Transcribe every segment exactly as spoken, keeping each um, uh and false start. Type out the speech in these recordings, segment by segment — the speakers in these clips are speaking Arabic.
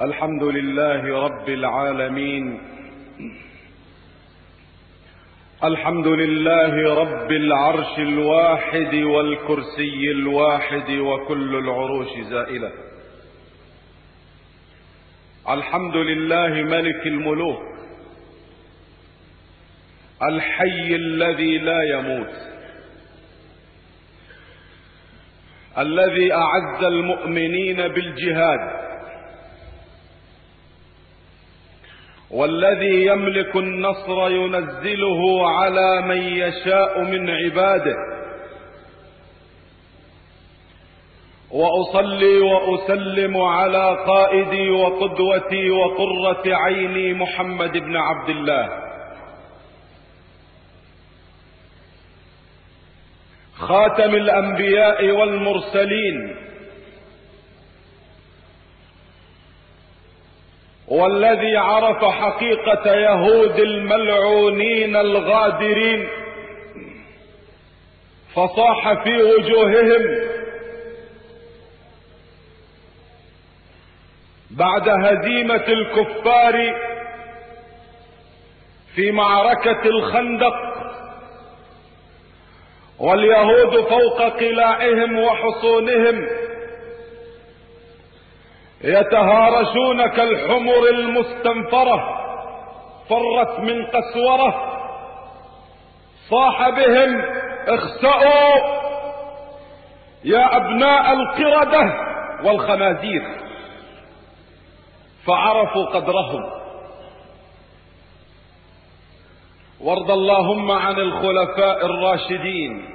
الحمد لله رب العالمين. الحمد لله رب العرش الواحد والكرسي الواحد وكل العروش زائلة. الحمد لله ملك الملوك الحي الذي لا يموت، الذي أعز المؤمنين بالجهاد، والذي يملك النصر ينزله على من يشاء من عباده. وأصلي وأسلم على قائدي وقدوتي وقرة عيني محمد بن عبد الله، خاتم الأنبياء والمرسلين، والذي عرف حقيقة يهود الملعونين الغادرين فصاح في وجوههم بعد هزيمة الكفار في معركة الخندق، واليهود فوق قلاعهم وحصونهم يتهارشون كالحمر المستنفرة فرت من قسورة. صاح بهم: اخسأوا يا أبناء القردة والخنازير، فعرفوا قدرهم. وارض اللهم عن الخلفاء الراشدين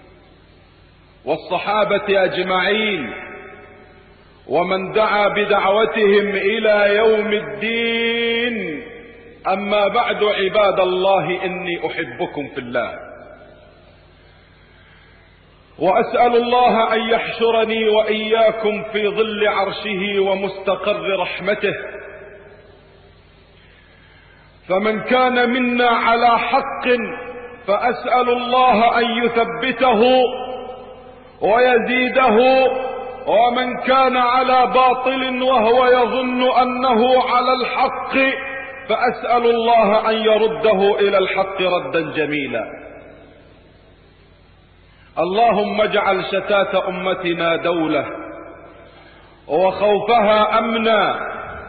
والصحابة أجمعين ومن دعا بدعوتهم إلى يوم الدين. أما بعد، عباد الله، إني أحبكم في الله، وأسأل الله أن يحشرني وإياكم في ظل عرشه ومستقر رحمته. فمن كان منا على حق فأسأل الله أن يثبته ويزيده، ومن كان على باطل وهو يظن أنه على الحق فأسأل الله أن يرده إلى الحق ردا جميلا. اللهم اجعل شتات أمتنا دولة، وخوفها أمنا،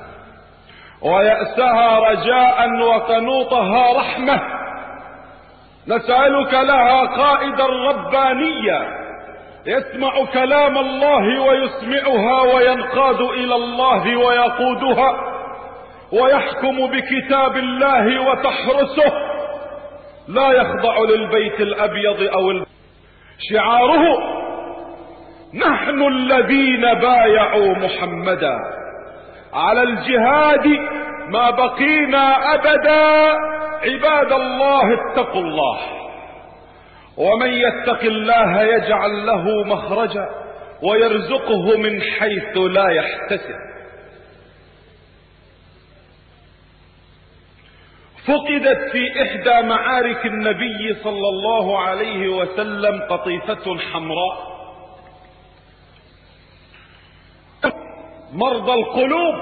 ويأسها رجاء، وقنوطها رحمة. نسألك لها قائدا ربانيا يسمع كلام الله ويسمعها وينقاد إلى الله ويقودها ويحكم بكتاب الله وتحرسه، لا يخضع للبيت الأبيض أو البيت. شعاره: نحن الذين بايعوا محمدا على الجهاد ما بقينا أبدا. عباد الله، اتقوا الله، ومن يتق الله يجعل له مخرجا ويرزقه من حيث لا يحتسب. فقدت في إحدى معارك النبي صلى الله عليه وسلم قطيفة حمراء. مرضى القلوب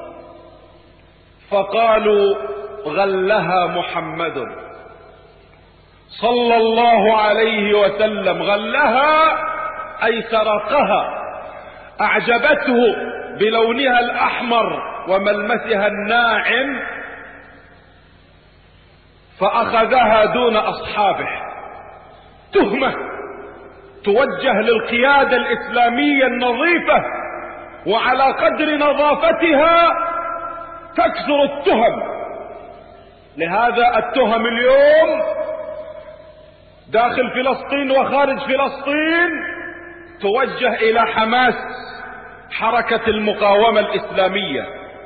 فقالوا: غلها محمد صلى الله عليه وسلم. غلها أي سرقها، أعجبته بلونها الأحمر وملمسها الناعم فأخذها دون أصحابه. تهمة توجه للقيادة الإسلامية النظيفة، وعلى قدر نظافتها تكثر التهم. لهذا التهم اليوم داخل فلسطين وخارج فلسطين توجه إلى حماس، حركة المقاومة الإسلامية،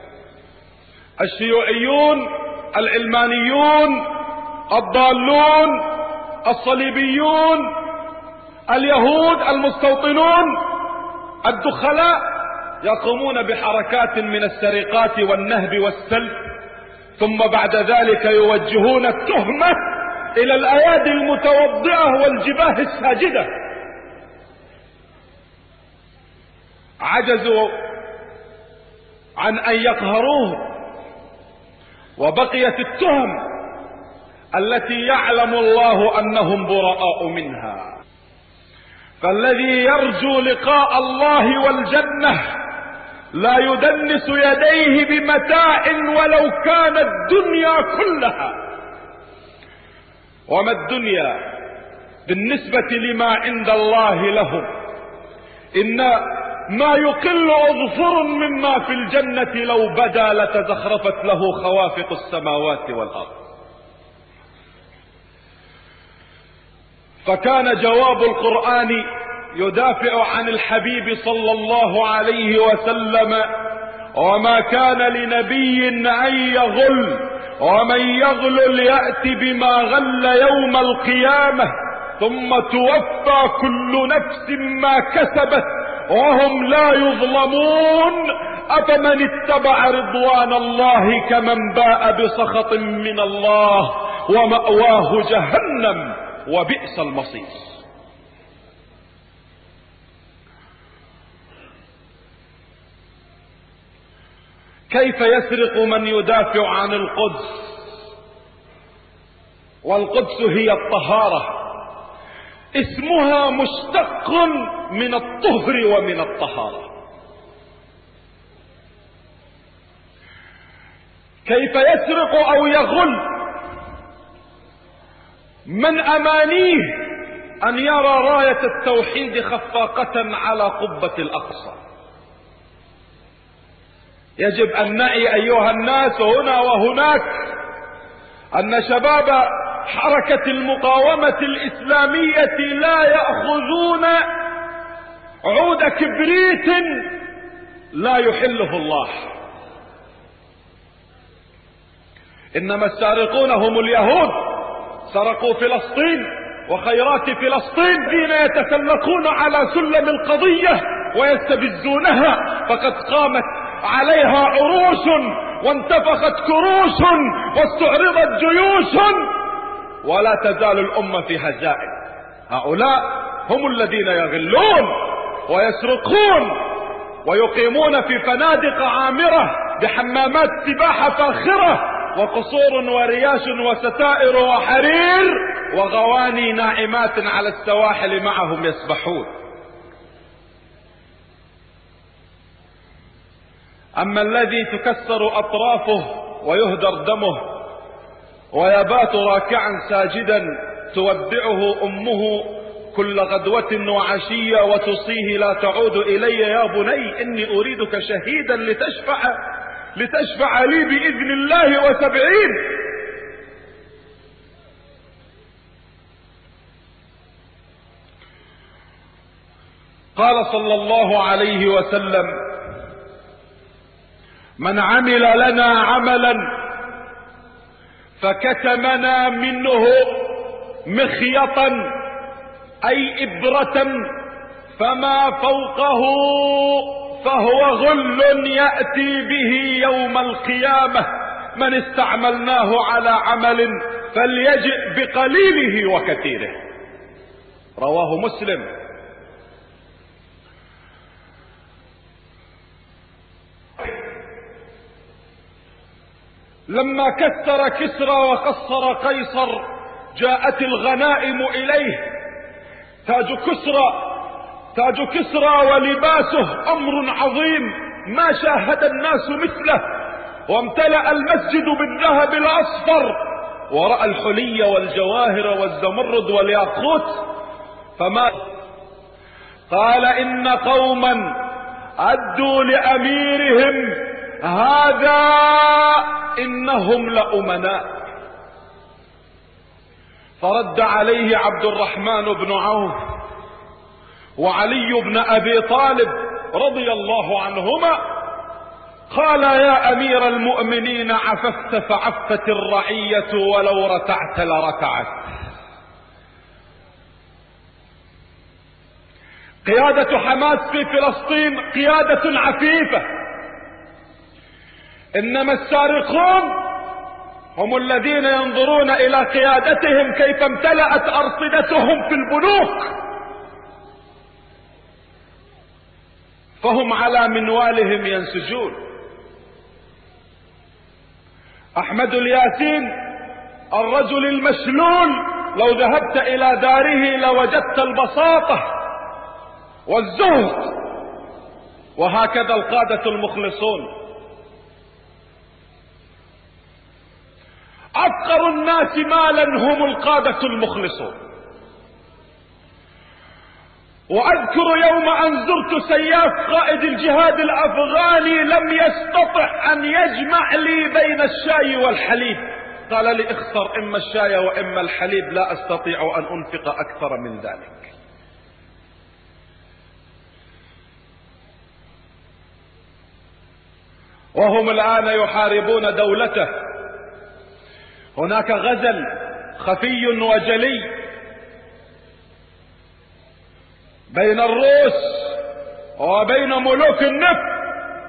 الشيوعيون، العلمانيون، الضالون، الصليبيون، اليهود، المستوطنون، الدخلاء، يقومون بحركات من السرقات والنهب والسلب، ثم بعد ذلك يوجهون التهمة إلى الأيادي المتوضئة والجباه الساجدة. عجزوا عن أن يقهروه، وبقيت التهم التي يعلم الله أنهم براء منها. فالذي يرجو لقاء الله والجنة لا يدنس يديه بمتاع ولو كان الدنيا كلها. وما الدنيا بالنسبة لما عند الله لهم؟ إن ما يقل أظفر مما في الجنة لو بدا لتزخرفت له خوافق السماوات والأرض. فكان جواب القرآن يدافع عن الحبيب صلى الله عليه وسلم: وما كان لنبي أن يغل، ومن يغل يأتي بما غل يوم القيامة ثم توفى كل نفس ما كسبت وهم لا يظلمون. أفمن اتبع رضوان الله كمن باء بسخط من الله ومأواه جهنم وبئس المصير. كيف يسرق من يدافع عن القدس؟ والقدس هي الطهارة، اسمها مشتق من الطهر ومن الطهارة. كيف يسرق أو يغل من أمانيه أن يرى راية التوحيد خفاقة على قبة الأقصى؟ يجب أن نعي أيها الناس هنا وهناك أن شباب حركة المقاومة الإسلامية لا يأخذون عود كبريت لا يحله الله، إنما السارقون هم اليهود. سرقوا فلسطين وخيرات فلسطين حين يتسلقون على سلم القضية ويستبزونها، فقد قامت عليها عروش وانتفخت كروش واستعرضت جيوش، ولا تزال الأمة في هزائم. هؤلاء هم الذين يغلون ويسرقون ويقيمون في فنادق عامرة بحمامات سباحة فاخرة وقصور ورياش وستائر وحرير وغواني ناعمات على السواحل معهم يسبحون. أما الذي تكسر أطرافه ويهدر دمه ويبات راكعا ساجدا تودعه أمه كل غدوة وعشية وتصيه: لا تعود إلي يا بني إني أريدك شهيدا لتشفع لتشفع لي بإذن الله وسبعين. قال صلى الله عليه وسلم: من عمل لنا عملا فكتمنا منه مخيطا أي إبرة فما فوقه فهو غل يأتي به يوم القيامة، من استعملناه على عمل فليجئ بقليله وكثيره. رواه مسلم. لما كسر كسرى وقصر قيصر جاءت الغنائم إليه. تاج كسرى تاج كسرى ولباسه أمر عظيم ما شاهد الناس مثله، وامتلأ المسجد بالذهب الأصفر، ورأى الحلي والجواهر والزمرد والياقوت، فما قال: إن قوما أدوا لأميرهم هذا إنهم لأمناء. فرد عليه عبد الرحمن بن عوف وعلي بن أبي طالب رضي الله عنهما، قال: يا أمير المؤمنين عففت فعفت الرعية ولو رتعت لرتعت. قيادة حماس في فلسطين قيادة عفيفة، إنما السارقون هم الذين ينظرون إلى قيادتهم كيف امتلأت أرصدتهم في البنوك، فهم على منوالهم ينسجون. أحمد الياسين الرجل المشلول لو ذهبت إلى داره لوجدت البساطة والزهد. وهكذا القادة المخلصون. أفقر الناس مالا هم القادة المخلصون. وأذكر يوم أن زرت سياف قائد الجهاد الأفغاني لم يستطع أن يجمع لي بين الشاي والحليب، قال لي اختر إما الشاي وإما الحليب، لا أستطيع أن أنفق أكثر من ذلك. وهم الآن يحاربون دولته. هناك غزل خفي وجلي بين الروس وبين ملوك النفط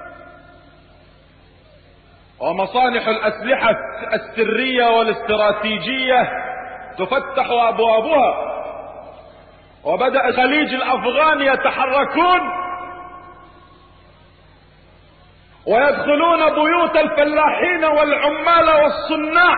ومصانع الأسلحة السرية والاستراتيجية تفتح أبوابها، وبدأ الخليج الأفغاني يتحركون ويدخلون بيوت الفلاحين والعمال والصناع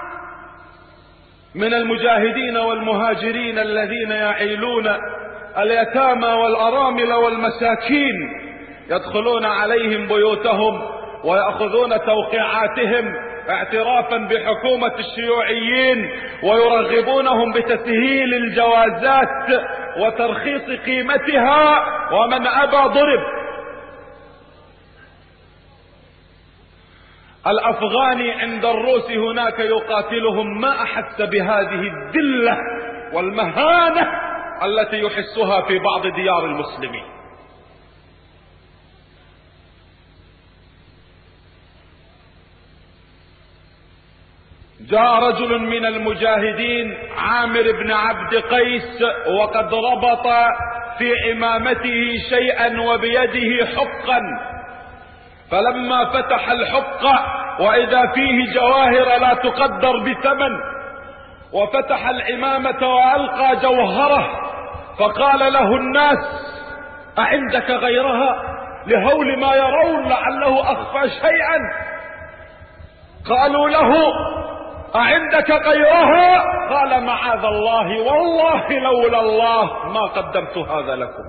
من المجاهدين والمهاجرين الذين يعيلون اليتامى والأرامل والمساكين، يدخلون عليهم بيوتهم ويأخذون توقيعاتهم اعترافا بحكومة الشيوعيين، ويرغبونهم بتسهيل الجوازات وترخيص قيمتها، ومن أبى ضرب. الأفغاني عند الروس هناك يقاتلهم ما أحس بهذه الذلة والمهانة التي يحسها في بعض ديار المسلمين. جاء رجل من المجاهدين عامر بن عبد قيس وقد ربط في عمامته شيئا وبيده حقا، فلما فتح الحق وإذا فيه جواهر لا تقدر بثمن، وفتح العمامة وألقى جوهره، فقال له الناس أعندك غيرها؟ لهول ما يرون لعله أخفى شيئا. قالوا له أعندك غيرها؟ قال معاذ الله، والله لولا الله ما قدمت هذا لكم.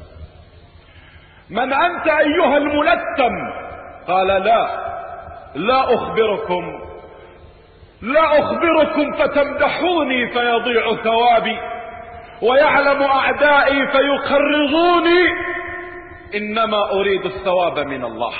من أنت أيها الملتم؟ قال لا لا أخبركم لا أخبركم فتمدحوني فيضيع ثوابي، ويعلم أعدائي فيقرضوني، إنما أريد الثواب من الله.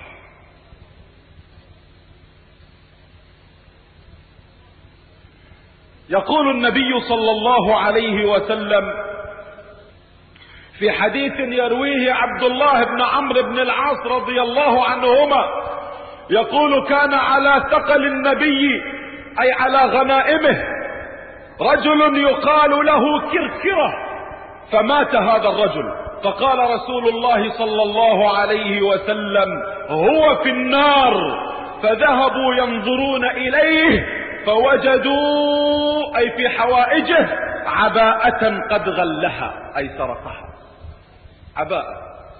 يقول النبي صلى الله عليه وسلم في حديث يرويه عبد الله بن عمرو بن العاص رضي الله عنهما، يقول كان على ثقل النبي أي على غنائمه رجل يقال له كركرة، فمات هذا الرجل، فقال رسول الله صلى الله عليه وسلم هو في النار، فذهبوا ينظرون إليه فوجدوا أي في حوائجه عباءة قد غلها أي سرقها، عباءة.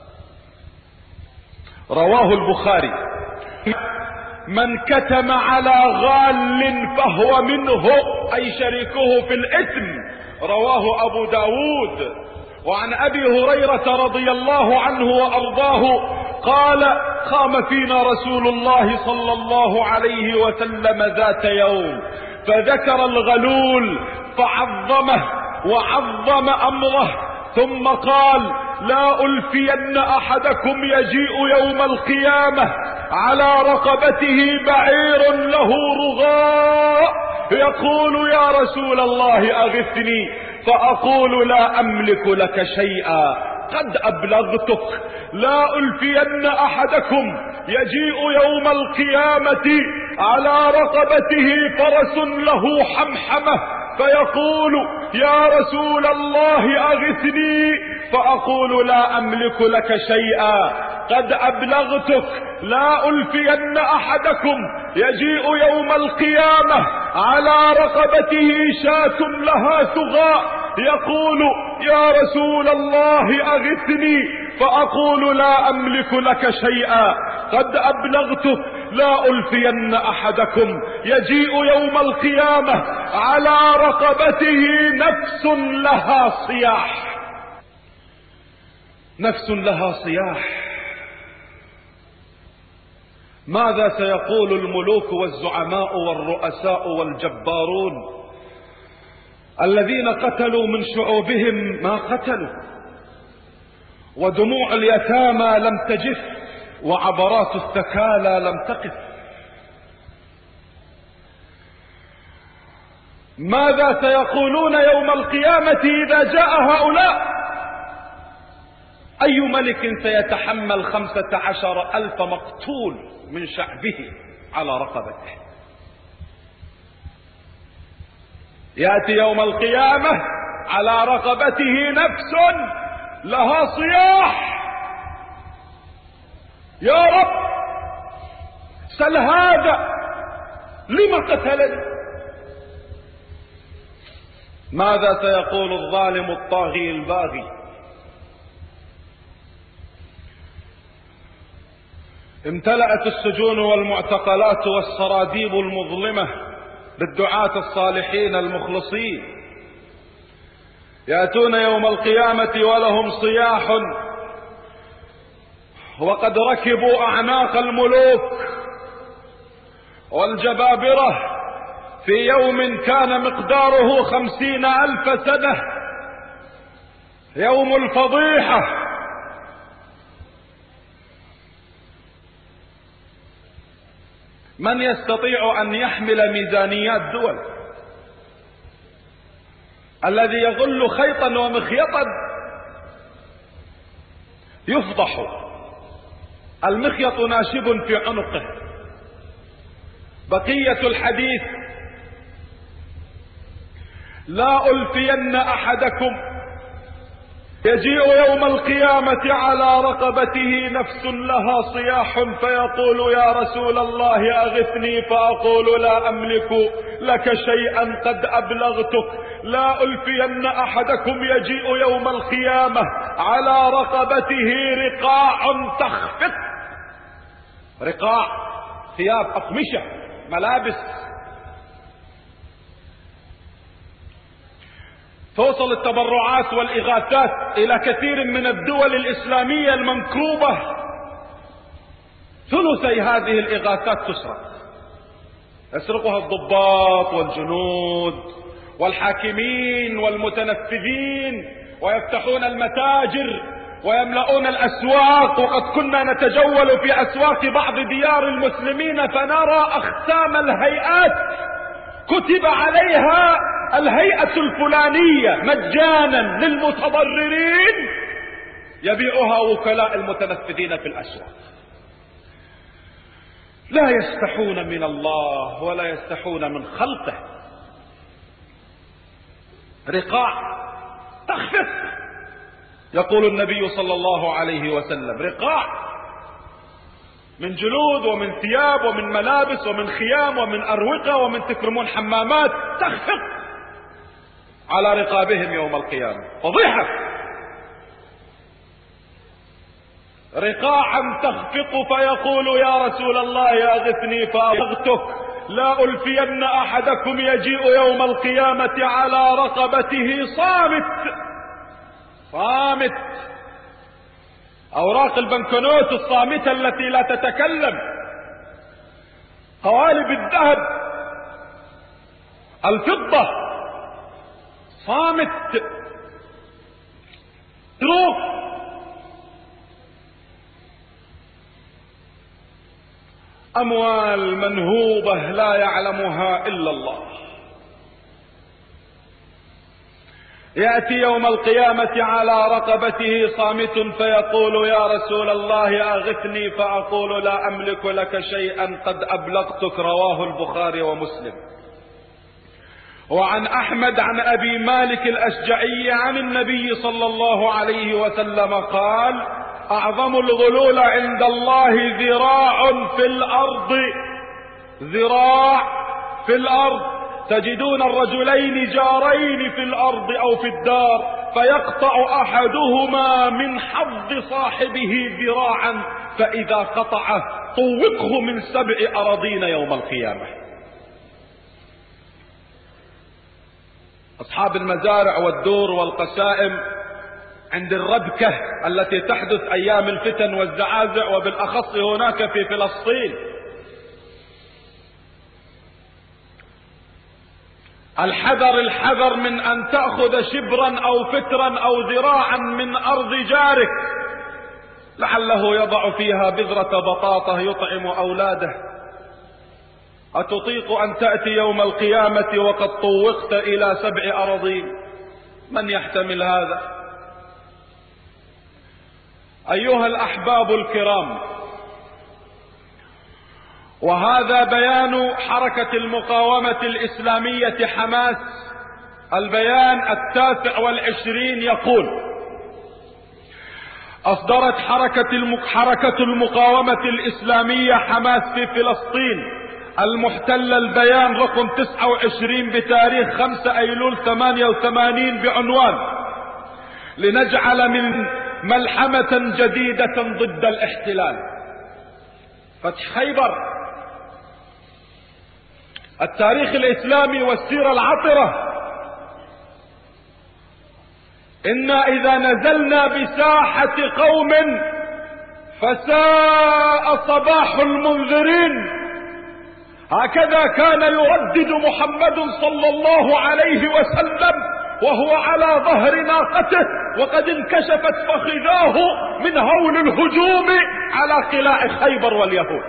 رواه البخاري. من كتم على غال فهو منه أي شريكه في الإثم، رواه أبو داود. وعن أبي هريرة رضي الله عنه وأرضاه قال قام فينا رسول الله صلى الله عليه وسلم ذات يوم فذكر الغلول فعظمه وعظم أمره، ثم قال لا ألفين أحدكم يجيء يوم القيامة على رقبته بعير له رغاء يقول يا رسول الله أغثني، فأقول لا أملك لك شيئا قد أبلغتك. لا ألفين أحدكم يجيء يوم القيامة على رقبته فرس له حمحمة فيقول يا رسول الله أغثني، فأقول لا أملك لك شيئا قد أبلغتك. لا ألفين أحدكم يجيء يوم القيامة على رقبته شاة لها ثغاء يقول يا رسول الله أغثني، فأقول لا أملك لك شيئا قد أبلغتك. لا ألفين أحدكم يجيء يوم القيامة على رقبته نفس لها صياح، نفس لها صياح. ماذا سيقول الملوك والزعماء والرؤساء والجبارون الذين قتلوا من شعوبهم ما قتلوا، ودموع اليتامى لم تجف، وعبرات الثكالى لم تقف؟ ماذا سيقولون يوم القيامة إذا جاء هؤلاء؟ أي ملك سيتحمل خمسة عشر ألف مقتول من شعبه على رقبته؟ يأتي يوم القيامة على رقبته نفس لها صياح: يا رب سل هذا لم قتلني. ماذا سيقول الظالم الطاغي الباغي؟ امتلأت السجون والمعتقلات والسراديب المظلمة بالدعاة الصالحين المخلصين، يأتون يوم القيامة ولهم صياح، وقد ركبوا أعناق الملوك والجبابرة في يوم كان مقداره خمسين ألف سنة، يوم الفضيحة. من يستطيع أن يحمل ميزانيات دول؟ الذي يغل خيطا ومخيطا يفضح، المخيط ناشب في عنقه. بقية الحديث: لا ألفين أحدكم يجيء يوم القيامة على رقبته نفس لها صياح فيقول: يا رسول الله أغثني، فأقول: لا أملك لك شيئا قد أبلغتك. لا ألفين أحدكم يجيء يوم القيامة على رقبته رقاع تخفق، رقاع ثياب، أقمشة، ملابس. توصل التبرعات والإغاثات إلى كثير من الدول الإسلامية المنكوبة، ثلثي هذه الإغاثات تسرق، يسرقها الضباط والجنود والحاكمين والمتنفذين، ويفتحون المتاجر ويملؤون الأسواق. وقد كنا نتجول في أسواق بعض ديار المسلمين فنرى أختام الهيئات كتب عليها الهيئة الفلانية مجانا للمتضررين، يبيعها وكلاء المتنفذين في الأسواق. لا يستحون من الله ولا يستحون من خلقه. رقاع تخفق، يقول النبي صلى الله عليه وسلم: رقاع من جلود ومن ثياب ومن ملابس ومن خيام ومن أروقة ومن تكرمون حمامات، تخفق على رقابهم يوم القيامة. فضيحة. رقاعا تخفق فيقول: يا رسول الله أغثني فأغثك. لا ألفين أحدكم يجيء يوم القيامة على رقبته صامت، صامت، أوراق البنكنوت الصامتة التي لا تتكلم، قوالب الذهب، الفضة، صامت، تروح. أموال منهوبة لا يعلمها إلا الله. يأتي يوم القيامة على رقبته صامت فيقول: يا رسول الله أغثني، فأقول: لا أملك لك شيئا قد أبلغتك. رواه البخاري ومسلم. وعن أحمد عن أبي مالك الأشجعي عن النبي صلى الله عليه وسلم قال: أعظم الغلول عند الله ذراع في الأرض، ذراع في الأرض. تجدون الرجلين جارين في الأرض أو في الدار، فيقطع أحدهما من حظ صاحبه ذراعا، فإذا قطعه طوقه من سبع أراضين يوم القيامة. أصحاب المزارع والدور والقسائم عند الربكة التي تحدث أيام الفتن والزعازع، وبالأخص هناك في فلسطين، الحذر الحذر من أن تأخذ شبرا أو فترا أو ذراعا من أرض جارك لعله يضع فيها بذرة بطاطا يطعم أولاده. أتطيق أن تأتي يوم القيامة وقد طوقت إلى سبع أراضين؟ من يحتمل هذا؟ أيها الأحباب الكرام، وهذا بيان حركة المقاومة الإسلامية حماس. البيان التاسع والعشرين يقول: أصدرت حركة, حركة المقاومة الإسلامية حماس في فلسطين المحتلة البيان رقم تسعة وعشرين بتاريخ خمسة أيلول ثمانية وثمانين بعنوان: لنجعل من ملحمة جديدة ضد الاحتلال. فتح خيبر، التاريخ الإسلامي والسيرة العطرة. إنا إذا نزلنا بساحة قوم فساء صباح المنذرين. هكذا كان يردد محمد صلى الله عليه وسلم وهو على ظهر ناقته وقد انكشفت فخذاه من هول الهجوم على قلاع خيبر واليهود.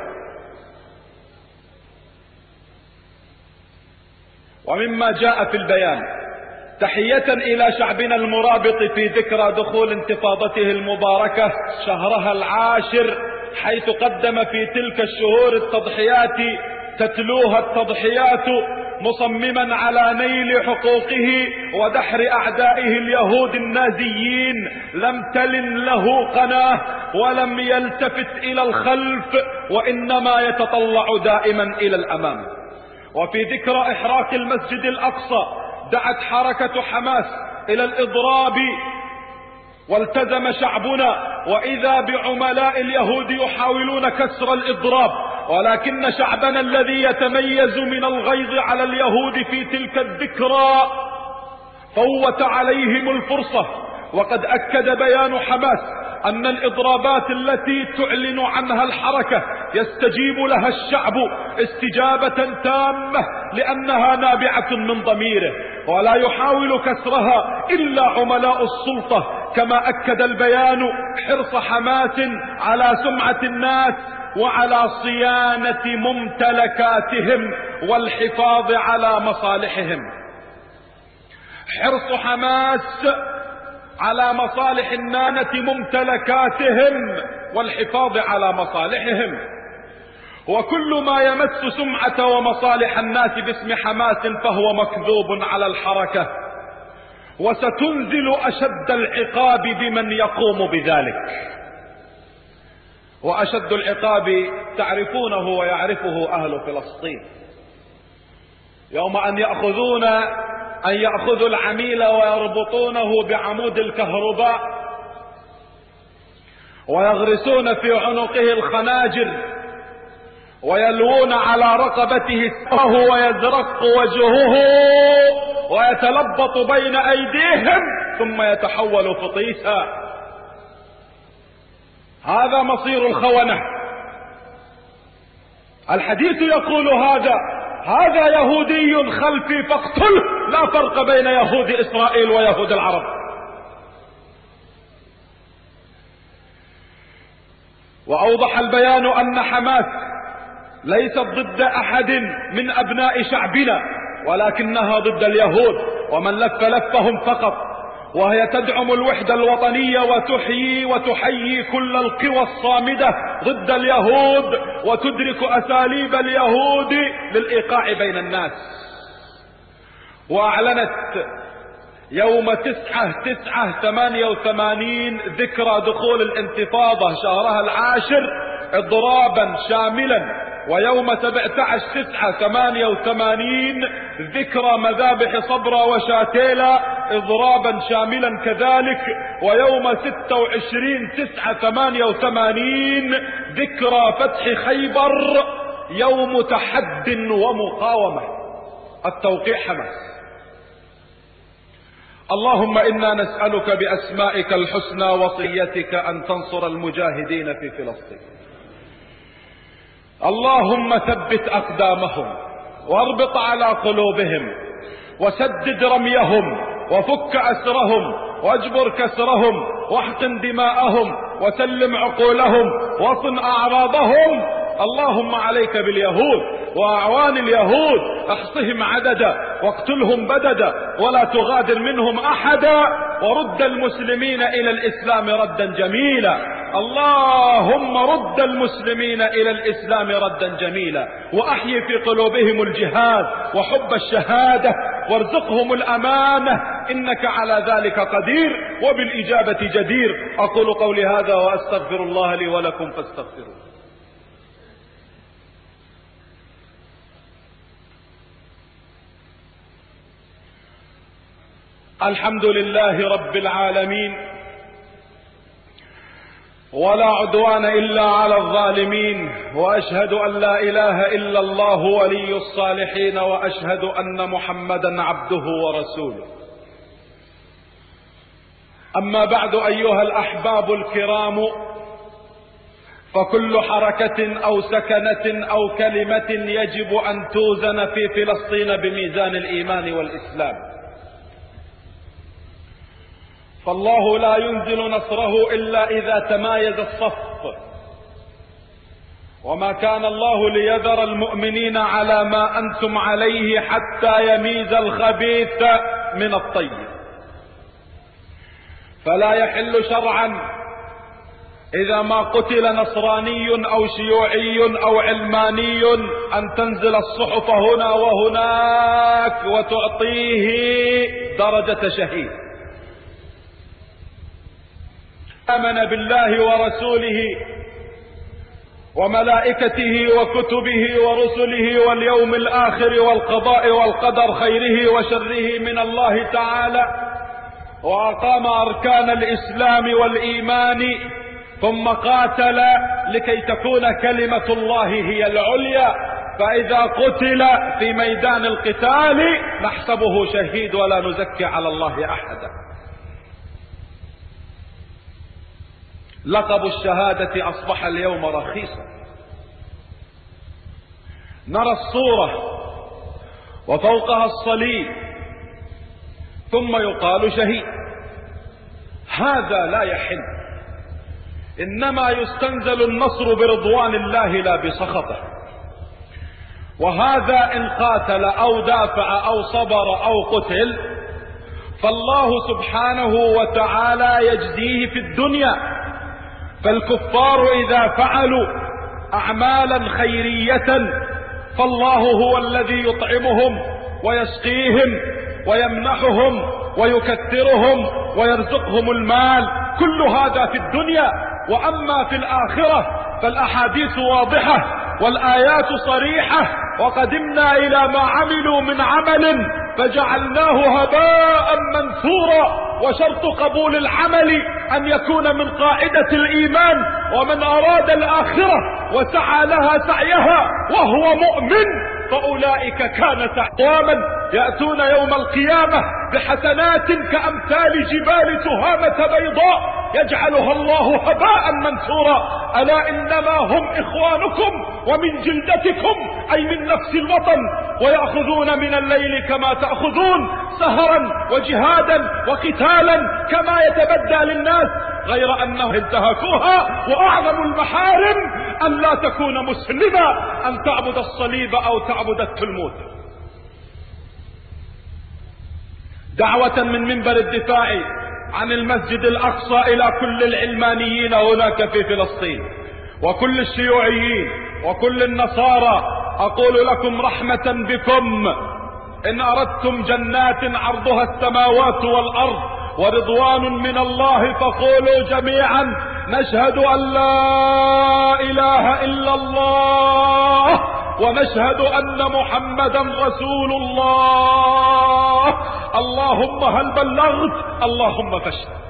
ومما جاء في البيان: تحية إلى شعبنا المرابط في ذكرى دخول انتفاضته المباركة شهرها العاشر، حيث قدم في تلك الشهور التضحيات تتلوها التضحيات، مصمما على نيل حقوقه ودحر أعدائه اليهود النازيين. لم تلن له قناة ولم يلتفت إلى الخلف، وإنما يتطلع دائما إلى الأمام. وفي ذكرى إحراق المسجد الأقصى دعت حركة حماس إلى الإضراب، والتزم شعبنا وإذا بعملاء اليهود يحاولون كسر الإضراب، ولكن شعبنا الذي يتميز من الغيظ على اليهود في تلك الذكرى فوت عليهم الفرصة. وقد أكد بيان حماس أن الإضرابات التي تعلن عنها الحركة يستجيب لها الشعب استجابة تامة، لأنها نابعة من ضميره، ولا يحاول كسرها إلا عملاء السلطة. كما أكد البيان حرص حماس على سمعة الناس وعلى صيانة ممتلكاتهم والحفاظ على مصالحهم. حرص حماس على مصالح النانة ممتلكاتهم والحفاظ على مصالحهم، وكل ما يمس سمعة ومصالح الناس باسم حماس فهو مكذوب على الحركة، وستنزل أشد العقاب بمن يقوم بذلك. وأشد العقاب تعرفونه ويعرفه أهل فلسطين، يوم أن يأخذون أن يأخذوا العميل ويربطونه بعمود الكهرباء ويغرسون في عنقه الخناجر ويلوون على رقبته السهم ويزرق وجهه ويتلبط بين أيديهم ثم يتحول فطيسا. هذا مصير الخونة. الحديث يقول هذا هذا يهودي خلفي فاقتله، لا فرق بين يهود إسرائيل ويهود العرب. وأوضح البيان أن حماس ليست ضد أحد من أبناء شعبنا، ولكنها ضد اليهود ومن لف لفهم فقط، وهي تدعم الوحدة الوطنية وتحيي وتحيي كل القوى الصامدة ضد اليهود، وتدرك أساليب اليهود للإيقاع بين الناس. وأعلنت يوم تسعة تسعة ثمانية وثمانين ذكرى دخول الانتفاضة شهرها العاشر إضرابا شاملا، ويوم سبعة عشر تسعة ثمانية وثمانين ذكرى مذابح صبرا وشاتيلا إضرابا شاملا كذلك. ويوم ستة وعشرين تسعة ثمانية وثمانين ذكرى فتح خيبر يوم تحد ومقاومة. التوقيع حماس. اللهم إنا نسألك بأسمائك الحسنى وصيتك أن تنصر المجاهدين في فلسطين. اللهم ثبت أقدامهم واربط على قلوبهم وسدد رميهم وفك أسرهم واجبر كسرهم واحقن دماءهم وسلم عقولهم واصن أعراضهم. اللهم عليك باليهود وأعوان اليهود، احصهم عددا واقتلهم بددا ولا تغادر منهم أحدا، ورد المسلمين إلى الإسلام ردا جميلا. اللهم رد المسلمين إلى الإسلام ردا جميلا، وأحيي في قلوبهم الجهاد وحب الشهادة، وارزقهم الأمانة إنك على ذلك قدير وبالإجابة جدير. أقول قولي هذا وأستغفر الله لي ولكم فاستغفروه. الحمد لله رب العالمين، ولا عدوان إلا على الظالمين، وأشهد أن لا إله إلا الله ولي الصالحين، وأشهد أن محمدا عبده ورسوله. أما بعد أيها الأحباب الكرام، فكل حركة أو سكنة أو كلمة يجب أن توزن في فلسطين بميزان الإيمان والإسلام، فالله لا ينزل نصره إلا إذا تمايز الصف، وما كان الله ليذر المؤمنين على ما أنتم عليه حتى يميز الخبيث من الطيب. فلا يحل شرعا إذا ما قتل نصراني أو شيوعي أو علماني أن تنزل الصحف هنا وهناك وتعطيه درجة شهيد. آمن بالله ورسوله وملائكته وكتبه ورسله واليوم الآخر والقضاء والقدر خيره وشره من الله تعالى، وأقام أركان الإسلام والإيمان، ثم قاتل لكي تكون كلمة الله هي العليا، فإذا قتل في ميدان القتال نحسبه شهيد ولا نزكي على الله أحدا. لقب الشهادة أصبح اليوم رخيصا. نرى الصورة وفوقها الصليب ثم يقال شهيد. هذا لا يحل، إنما يستنزل النصر برضوان الله لا بسخطه. وهذا إن قاتل أو دافع أو صبر أو قتل فالله سبحانه وتعالى يجزيه في الدنيا. فالكفار إذا فعلوا أعمالا خيرية فالله هو الذي يطعمهم ويسقيهم ويمنحهم ويكثرهم ويرزقهم المال، كل هذا في الدنيا. وأما في الآخرة فالأحاديث واضحة والآيات صريحة، وقدمنا إلى ما عملوا من عمل فجعلناه هباء منثورا. وشرط قبول العمل أن يكون من قاعدة الإيمان، ومن أراد الآخرة وسعى لها سعيها وهو مؤمن فأولئك كان أقواما يأتون يوم القيامة بحسنات كأمثال جبال تهامة بيضاء يجعلها الله هباء منثورا. ألا إنما هم إخوانكم ومن جلدتكم أي من نفس الوطن، ويأخذون من الليل كما تأخذون سهرا وجهادا وقتالا كما يتبدى للناس، غير أنهم انتهكوها. وأعظم المحارم أن لا تكون مسلما، أن تعبد الصليب أو تعبد التلمود. دعوة من منبر الدفاع عن المسجد الأقصى إلى كل العلمانيين هناك في فلسطين وكل الشيوعيين وكل النصارى، أقول لكم رحمة بكم: إن أردتم جنات عرضها السماوات والأرض ورضوان من الله فقولوا جميعا: نشهد أن لا إله إلا الله ونشهد أن محمدا رسول الله. اللهم هل بلغت؟ اللهم فاشهد.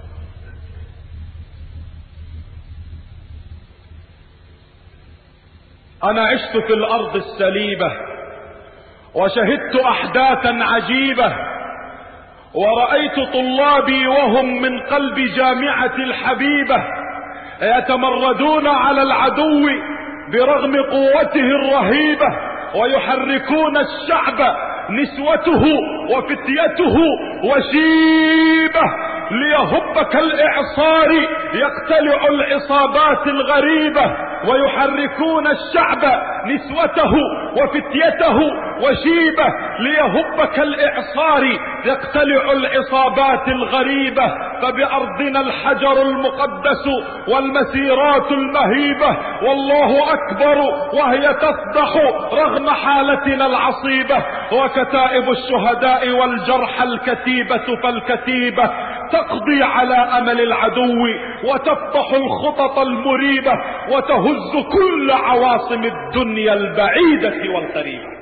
أنا عشت في الأرض السليبة وشهدت أحداثا عجيبة، ورأيت طلابي وهم من قلب جامعة الحبيبة يتمردون على العدو برغم قوته الرهيبة، ويحركون الشعب نسوته وفتيته وشيبه ليهب كالإعصار يقتلع العصابات الغريبة، ويحركون الشعب نسوته وفتيته وشيبه ليهب كالإعصار يقتلع العصابات الغريبة. فبأرضنا الحجر المقدس والمسيرات المهيبة، والله أكبر وهي تصدح رغم حالتنا العصيبة، وكتائب الشهداء والجرحى الكتيبة فالكتيبة تقضي على أمل العدو وتفتح الخطط المريبة وتهز كل عواصم الدنيا البعيدة والقريبة.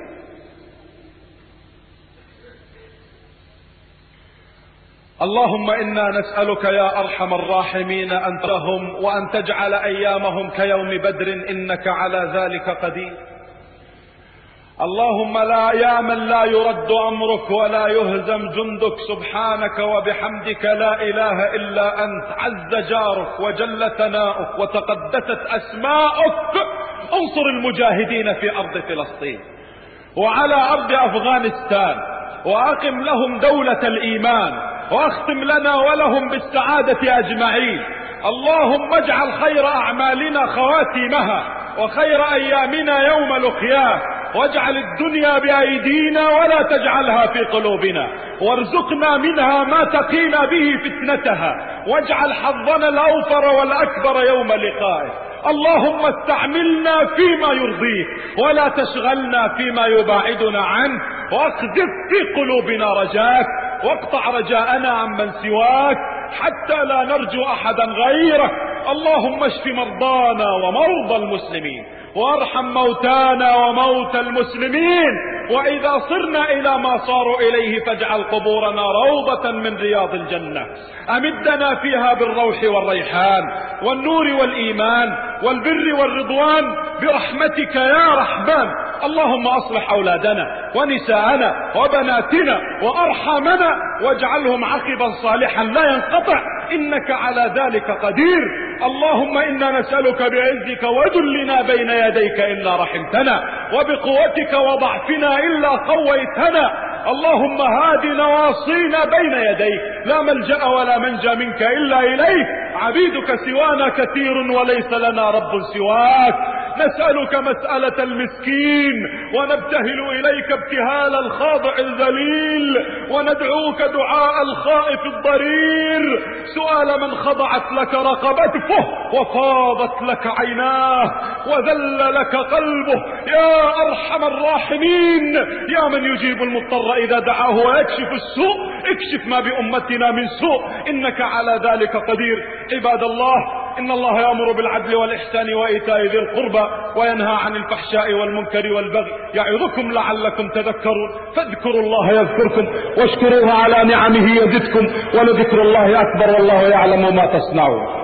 اللهم إنا نسألك يا أرحم الراحمين أن ترهم وأن تجعل أيامهم كيوم بدر، إنك على ذلك قدير. اللهم لا يا من لا يرد أمرك ولا يهزم جندك، سبحانك وبحمدك لا إله إلا أنت، عز جارك وجل ثناؤك وتقدست أسماؤك. انصر المجاهدين في أرض فلسطين وعلى أرض أفغانستان، وأقم لهم دولة الإيمان، واختم لنا ولهم بالسعادة أجمعين. اللهم اجعل خير أعمالنا خواتيمها وخير أيامنا يوم لقياك، واجعل الدنيا بأيدينا ولا تجعلها في قلوبنا، وارزقنا منها ما تقينا به فتنتها، واجعل حظنا الأوفر والأكبر يوم لقائك. اللهم استعملنا فيما يرضيك ولا تشغلنا فيما يباعدنا عنك، واقذف في قلوبنا رجاك، واقطع رجاءنا عمن سواك حتى لا نرجو أحدا غيرك. اللهم اشف مرضانا ومرضى المسلمين، وارحم موتانا وموتى المسلمين، وإذا صرنا إلى ما صاروا إليه فاجعل قبورنا روضة من رياض الجنة. أمدنا فيها بالروح والريحان والنور والإيمان والبر والرضوان برحمتك يا رحمن. اللهم أصلح أولادنا ونساءنا وبناتنا وأرحامنا، واجعلهم عقبا صالحا لا ينقطع، إنك على ذلك قدير. اللهم إنا نسألك بعزك وذلنا بين يديك إلا رحمتنا، وبقوتك وضعفنا إلا قويتنا. اللهم هاد نواصينا بين يديك، لا ملجأ ولا منجى منك إلا إليك. عبيدك سوانا كثير وليس لنا رب سواك. نسألك مسألة المسكين، ونبتهل إليك ابتهال الخاضع الذليل، وندعوك دعاء الخائف الضرير، سؤال من خضعت لك رقبته وفاضت لك عيناه وذل لك قلبه. يا أرحم الراحمين، يا من يجيب المضطر إذا دعاه ويكشف السوء، اكشف ما بأمتنا من سوء، إنك على ذلك قدير. عباد الله، إن الله يأمر بالعدل والإحسان وإيتاء ذي القربى وينهى عن الفحشاء والمنكر والبغي، يعظكم لعلكم تذكرون. فاذكروا الله يذكركم واشكروه على نعمه يزدكم، ولذكر الله أكبر والله يعلم ما تصنعون.